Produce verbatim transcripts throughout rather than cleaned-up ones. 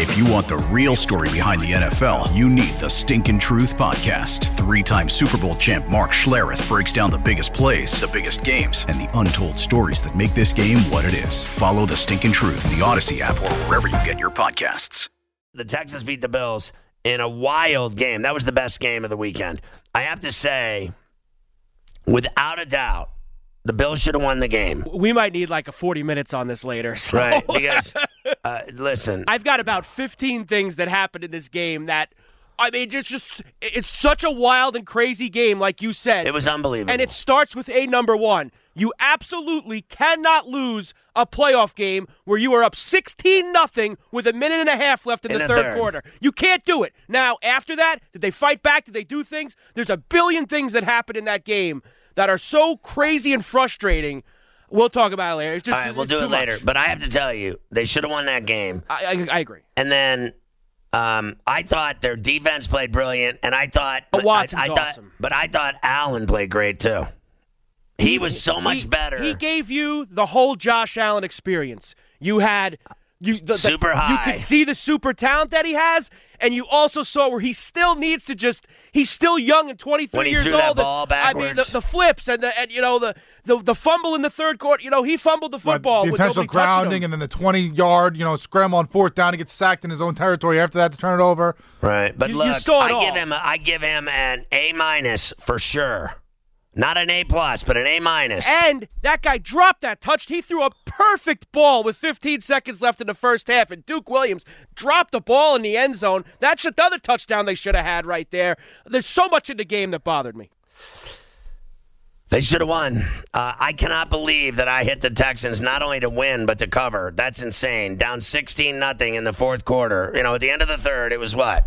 If you want the real story behind the N F L, you need the Stinkin' Truth Podcast. Three-time Super Bowl champ Mark Schlereth breaks down the biggest plays, the biggest games, and the untold stories that make this game what it is. Follow the Stinkin' Truth in the Odyssey app or wherever you get your podcasts. The Texans beat the Bills in a wild game. That was the best game of the weekend. I have to say, without a doubt, the Bills should have won the game. We might need like a forty minutes on this later. So. Right, because, uh, listen. I've got about fifteen things that happened in this game that, I mean, it's just, it's such a wild and crazy game, like you said. It was unbelievable. And it starts with a number one. You absolutely cannot lose a playoff game where you are up sixteen nothing with a minute and a half left in, in the, the third, third quarter. You can't do it. Now, after that, did they fight back? Did they do things? There's a billion things that happened in that game that are so crazy and frustrating. We'll talk about it later. It's just, All right, we'll it's do too it later. much. But I have to tell you, they should have won that game. I, I, I agree. And then um, I thought their defense played brilliant, and I thought, but Watson's I, I thought, awesome. But I thought Allen played great too. He, he was so much he, better. He gave you the whole Josh Allen experience. You had you the, super the, high. You could see the super talent that he has, and you also saw where he still needs to just. He's still young and twenty-three when he years threw old. That ball backwards. I mean, the, the flips and the and you know the, the the fumble in the third quarter. You know, he fumbled the football. Right, the with intentional grounding, and then the twenty-yard, you know, scramble on fourth down. He gets sacked in his own territory after that to turn it over. Right, but you, look, you saw it I all. give him a, I give him an A minus for sure. Not an A plus, but an A minus. And that guy dropped that touch. He threw a perfect ball with fifteen seconds left in the first half, and Duke Williams dropped the ball in the end zone. That's another touchdown they should have had right there. There's so much in the game that bothered me. They should have won. Uh, I cannot believe that I hit the Texans not only to win but to cover. That's insane. Down sixteen nothing in the fourth quarter. You know, at the end of the third, it was what?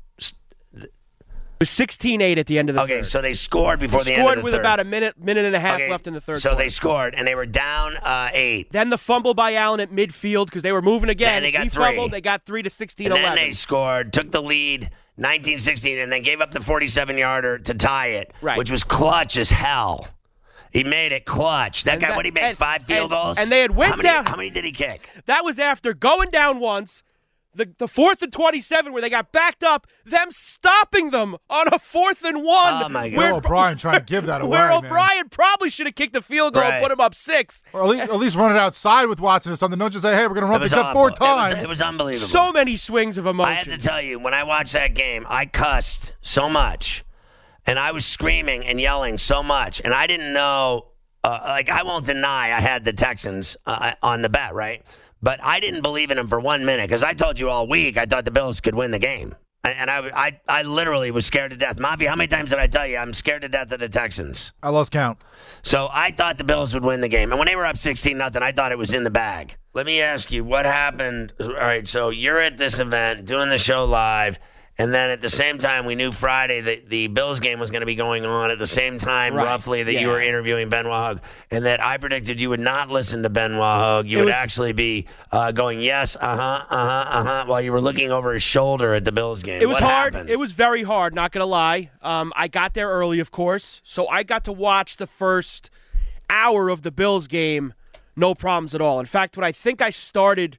It was sixteen eight at the end of the okay, third. so they scored before they the end of the third. Scored with about a minute, minute and a half okay, left in the third so quarter. they scored, and they were down uh, eight. Then the fumble by Allen at midfield because they were moving again. Then they got he three. fumbled. They got three to sixteen eleven. And then they scored, took the lead, nineteen sixteen, and then gave up the forty-seven-yarder to tie it, right. which was clutch as hell. He made it clutch. That and guy, that, what did he make, and, five field and, goals? And they had went how many, down. How many did he kick? That was after going down once. The the fourth and twenty-seven where they got backed up, them stopping them on a fourth and one. Oh, my God. Where O'Brien trying to give that away, Where man. O'Brien probably should have kicked the field goal right. and put him up six. Or at least, at least run it outside with Watson or something. Don't just say, hey, we're going to run the cut four times. It was, it was unbelievable. So many swings of emotion. I have to tell you, when I watched that game, I cussed so much. And I was screaming and yelling so much. And I didn't know, uh, like, I won't deny I had the Texans uh, on the bet, right? But I didn't believe in them for one minute because I told you all week I thought the Bills could win the game. And I, I, I literally was scared to death. Mavi, how many times did I tell you I'm scared to death of the Texans? I lost count. So I thought the Bills would win the game. And when they were up sixteen nothing, I thought it was in the bag. Let me ask you, what happened? All right, so you're at this event doing the show live. And then at the same time, we knew Friday that the Bills game was going to be going on at the same time, right. roughly, that yeah. you were interviewing Benoit Hogue. And that I predicted you would not listen to Benoit Hogue. You it would was, actually be uh, going, yes, uh-huh, uh-huh, uh-huh, while you were looking over his shoulder at the Bills game. It was what hard. happened? It was very hard, not going to lie. Um, I got there early, of course. So I got to watch the first hour of the Bills game, no problems at all. In fact, when I think I started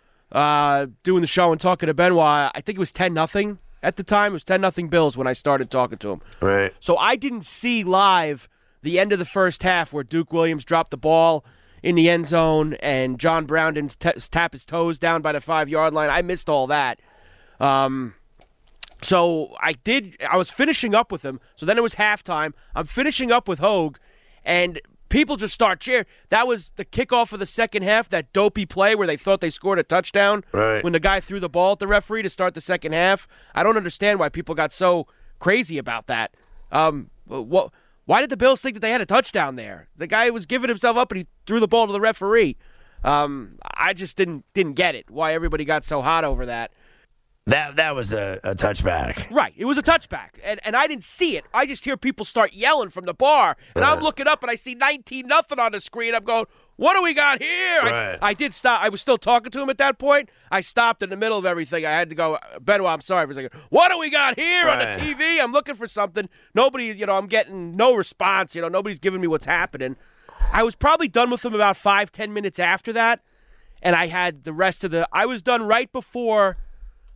uh, doing the show and talking to Benoit, I think it was ten nothing. At the time, it was ten nothing Bills when I started talking to him. Right. So I didn't see live the end of the first half where Duke Williams dropped the ball in the end zone and John Brown didn't t- tap his toes down by the five-yard line. I missed all that. Um, so I did. I was finishing up with him. So then it was halftime. I'm finishing up with Hogue, and people just start cheering. That was the kickoff of the second half, that dopey play where they thought they scored a touchdown right. when the guy threw the ball at the referee to start the second half. I don't understand why people got so crazy about that. Um, what? Why did the Bills think that they had a touchdown there? The guy was giving himself up and he threw the ball to the referee. Um, I just didn't didn't get it, why everybody got so hot over that. That that was a, a touchback. Right. It was a touchback. And and I didn't see it. I just hear people start yelling from the bar. And right. I'm looking up and I see nineteen nothing on the screen. I'm going, what do we got here? Right. I, I did stop. I was still talking to him at that point. I stopped in the middle of everything. I had to go, Benoit, I'm sorry for a second. What do we got here right. on the T V? I'm looking for something. Nobody, you know, I'm getting no response. You know, nobody's giving me what's happening. I was probably done with him about five, ten minutes after that. And I had the rest of the, I was done right before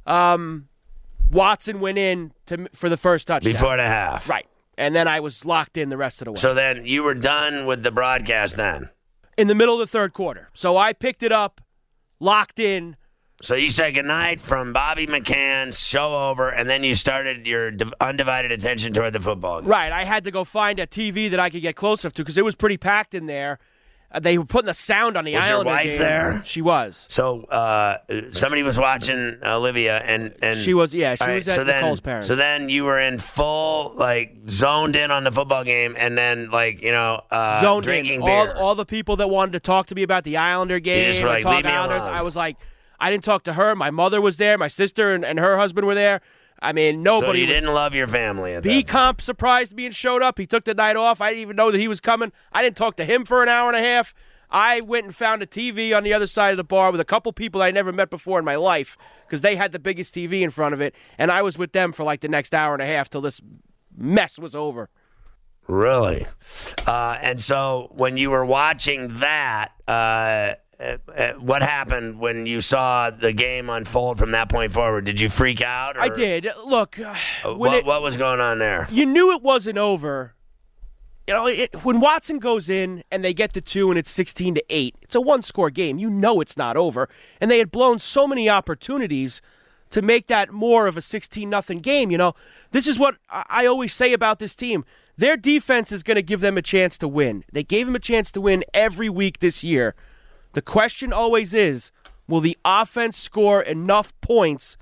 um, Watson went in to for the first touchdown. Before the half. Right. And then I was locked in the rest of the way. So then you were done with the broadcast then? In the middle of the third quarter. So I picked it up, locked in. So you said goodnight from Bobby McCann's show over, and then you started your div- undivided attention toward the football game. Right. I had to go find a T V that I could get close enough to because it was pretty packed in there. Uh, they were putting the sound on the Was your Islander wife game. there? She was. So uh, somebody was watching Olivia, and, and She was, yeah, she all was at so Nicole's then, parents. So then you were in full, like, zoned in on the football game, and then, like, you know, uh, Zoned drinking in. beer. All, all the people that wanted to talk to me about the Islander game, just were like, and talk "Leave me Islanders, alone." I was like, I didn't talk to her. My mother was there. My sister and, and her husband were there. I mean, so nobody you was. didn't love your family at that B point. Comp surprised me and showed up. He took the night off. I didn't even know that he was coming. I didn't talk to him for an hour and a half. I went and found a T V on the other side of the bar with a couple people I never met before in my life because they had the biggest T V in front of it, and I was with them for like the next hour and a half till this mess was over. Really? Uh, and so when you were watching that, uh, uh, uh, what happened when you saw the game unfold from that point forward? Did you freak out? Or, I did. Look, uh, when what, it, what was going on there? you knew it wasn't over. You know, it, when Watson goes in and they get the two and it's sixteen to eight, it's a one-score game. You know it's not over. And they had blown so many opportunities to make that more of a sixteen nothing game. You know, this is what I always say about this team. Their defense is going to give them a chance to win. They gave them a chance to win every week this year. The question always is, will the offense score enough points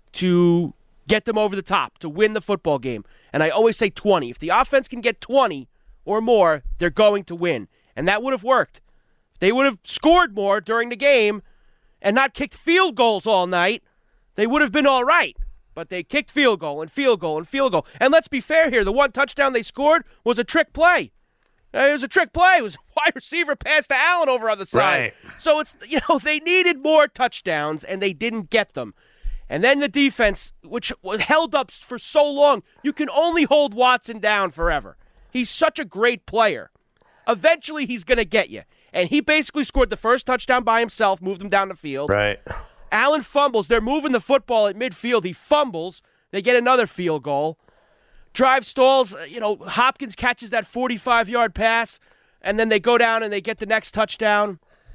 to get them over the top, to win the football game? And I always say twenty. If the offense can get twenty or more, they're going to win. And that would have worked. If they would have scored more during the game and not kicked field goals all night, they would have been all right. But they kicked field goal and field goal and field goal. And let's be fair here. The one touchdown they scored was a trick play. It was a trick play. It was a wide receiver pass to Allen over on the side. Right. So it's, you know, they needed more touchdowns and they didn't get them. And then the defense, which was held up for so long, you can only hold Watson down forever. He's such a great player. Eventually, he's going to get you. And he basically scored the first touchdown by himself, moved him down the field. Right. Allen fumbles. They're moving the football at midfield. He fumbles. They get another field goal. Drive stalls. You know, Hopkins catches that forty-five-yard pass, and then they go down and they get the next touchdown.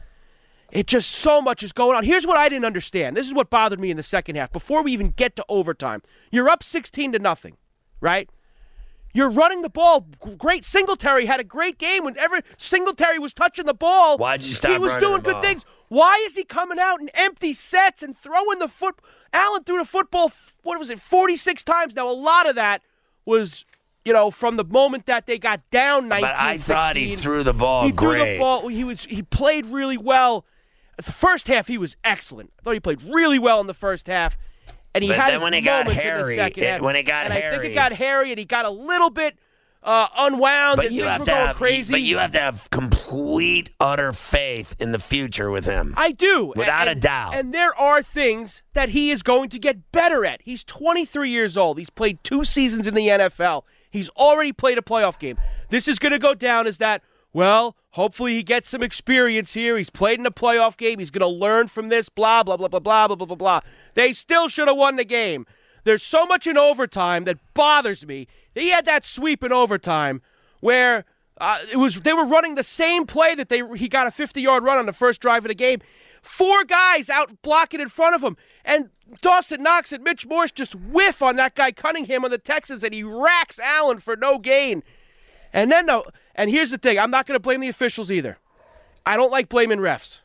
It just so much is going on. Here's what I didn't understand. This is what bothered me in the second half. Before we even get to overtime, you're up sixteen to nothing, right? You're running the ball. Great. Singletary had a great game. Whenever Singletary was touching the ball, Why'd you stop he was running doing the good ball? things. Why is he coming out in empty sets and throwing the foot? Allen threw the football, what was it, forty-six times. Now, a lot of that was, you know, from the moment that they got down nineteen But I sixteen. thought he threw the ball He threw great. the ball. He was he played really well. The first half, he was excellent. I thought he played really well in the first half. And he But had then his when it got moments in the hairy, second it- half. when it got and I think hairy- it got hairy, and he got a little bit uh, unwound, But and you things have were to going have, crazy. but you have to have complete, utter faith in the future with him. I do. Without and, a doubt. And there are things that he is going to get better at. He's twenty-three years old. He's played two seasons in the N F L. He's already played a playoff game. This is going to go down as that, well, hopefully he gets some experience here. He's played in a playoff game. He's going to learn from this, blah, blah, blah, blah, blah, blah, blah, blah, blah. They still should have won the game. There's so much in overtime that bothers me. He had that sweep in overtime where uh, it was they were running the same play that they he got a fifty-yard run on the first drive of the game. Four guys out blocking in front of him. And Dawson Knox and Mitch Morse just whiff on that guy Cunningham on the Texans, and he racks Allen for no gain. And then, the, and here's the thing. I'm not going to blame the officials either. I don't like blaming refs.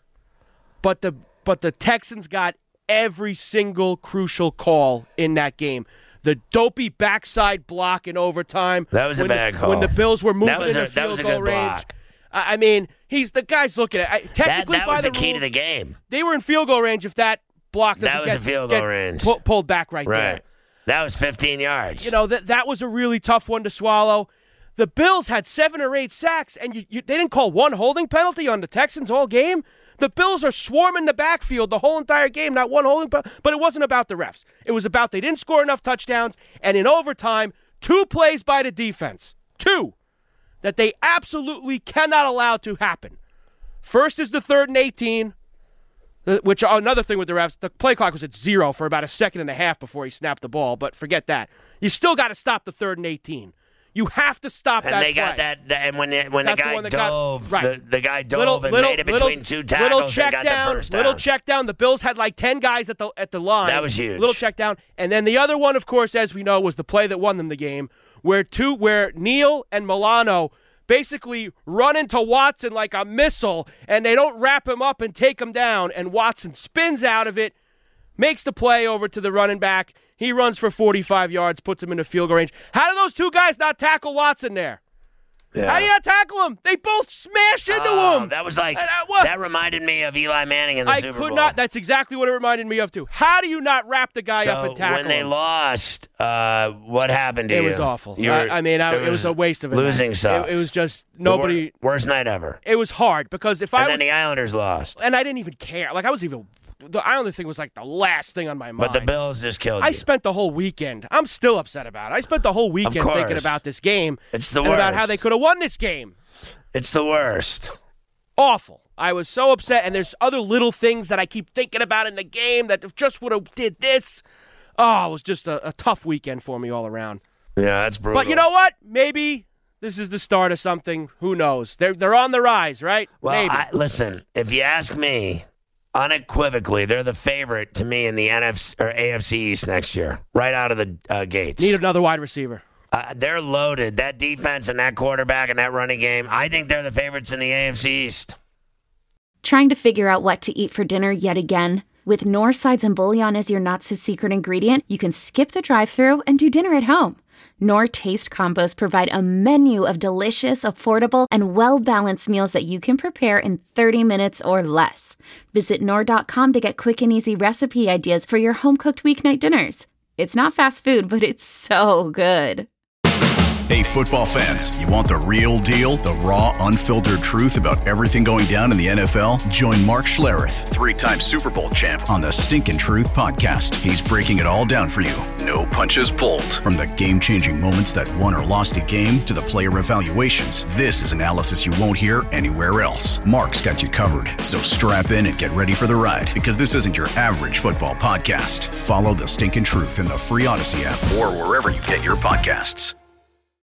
But the but the Texans got every single crucial call in that game. The dopey backside block in overtime. That was a when bad the, call. When the Bills were moving That was in a- the that field was a goal good range. block. I I mean, he's the guy's looking at. I, That, technically, that by was the, the key rules, to the game. they were in field goal range. If that block doesn't That was get, a field get goal range. pu- pulled back right, Right. there. That was fifteen yards. You know, that that was a really tough one to swallow. The Bills had seven or eight sacks, and you, you, they didn't call one holding penalty on the Texans all game. The Bills are swarming the backfield the whole entire game, not one holding penalty. But it wasn't about the refs. It was about they didn't score enough touchdowns, and in overtime, two plays by the defense, two, that they absolutely cannot allow to happen. First is the third and eighteen. Which another thing with the refs, the play clock was at zero for about a second and a half before he snapped the ball. But forget that. You still got to stop the third and eighteen. You have to stop and that. And they play. got that. And when the, when the guy the dove, got, right. the, the guy dove little, and little, made it little, between two tackles. Little check got down. The first little down. check down. The Bills had like ten guys at the at the line. That was huge. Little check down. And then the other one, of course, as we know, was the play that won them the game, where two where Neal and Milano basically run into Watson like a missile, and they don't wrap him up and take him down, and Watson spins out of it, makes the play over to the running back. He runs for forty-five yards, puts him in a field goal range. How do those two guys not tackle Watson there? Yeah. How do you not tackle him? They both smashed into oh, him. That was like, and, uh, that reminded me of Eli Manning in the I Super could Bowl. not. That's exactly what it reminded me of, too. How do you not wrap the guy so up and tackle when they him? lost, uh, what happened to it you? was awful. You were, I, I mean, I, it, was it was a waste of a losing night. sucks. It, it was just nobody. The wor- worst night ever. It was hard because if and I then was, the Islanders lost. and I didn't even care. Like I was even. The Islander thing was like the last thing on my mind. But the Bills just killed you. I spent the whole weekend. I'm still upset about it. I spent the whole weekend thinking about this game. It's the and worst. about how they could have won this game. It's the worst. Awful. I was so upset, and there's other little things that I keep thinking about in the game that if just would have did this. Oh, it was just a, a tough weekend for me all around. Yeah, that's brutal. But you know what? Maybe this is the start of something. Who knows? They're they're on the rise, right? Well, Maybe. I, listen, if you ask me, unequivocally, they're the favorite to me in the N F C or A F C East next year, right out of the uh, gates. Need another wide receiver. Uh, they're loaded. That defense and that quarterback and that running game, I think they're the favorites in the A F C East. Trying to figure out what to eat for dinner yet again? With Knorr Sides and Bouillon as your not-so-secret ingredient, you can skip the drive-thru and do dinner at home. Knorr Taste Combos provide a menu of delicious, affordable, and well-balanced meals that you can prepare in thirty minutes or less. Visit Knorr dot com to get quick and easy recipe ideas for your home-cooked weeknight dinners. It's not fast food, but it's so good. Hey, football fans, you want the real deal? The raw, unfiltered truth about everything going down in the N F L? Join Mark Schlereth, three-time Super Bowl champ, on the Stinkin' Truth podcast. He's breaking it all down for you. No punches pulled. From the game-changing moments that won or lost a game to the player evaluations, this is analysis you won't hear anywhere else. Mark's got you covered, so strap in and get ready for the ride, because this isn't your average football podcast. Follow the Stinkin' Truth in the free Odyssey app or wherever you get your podcasts.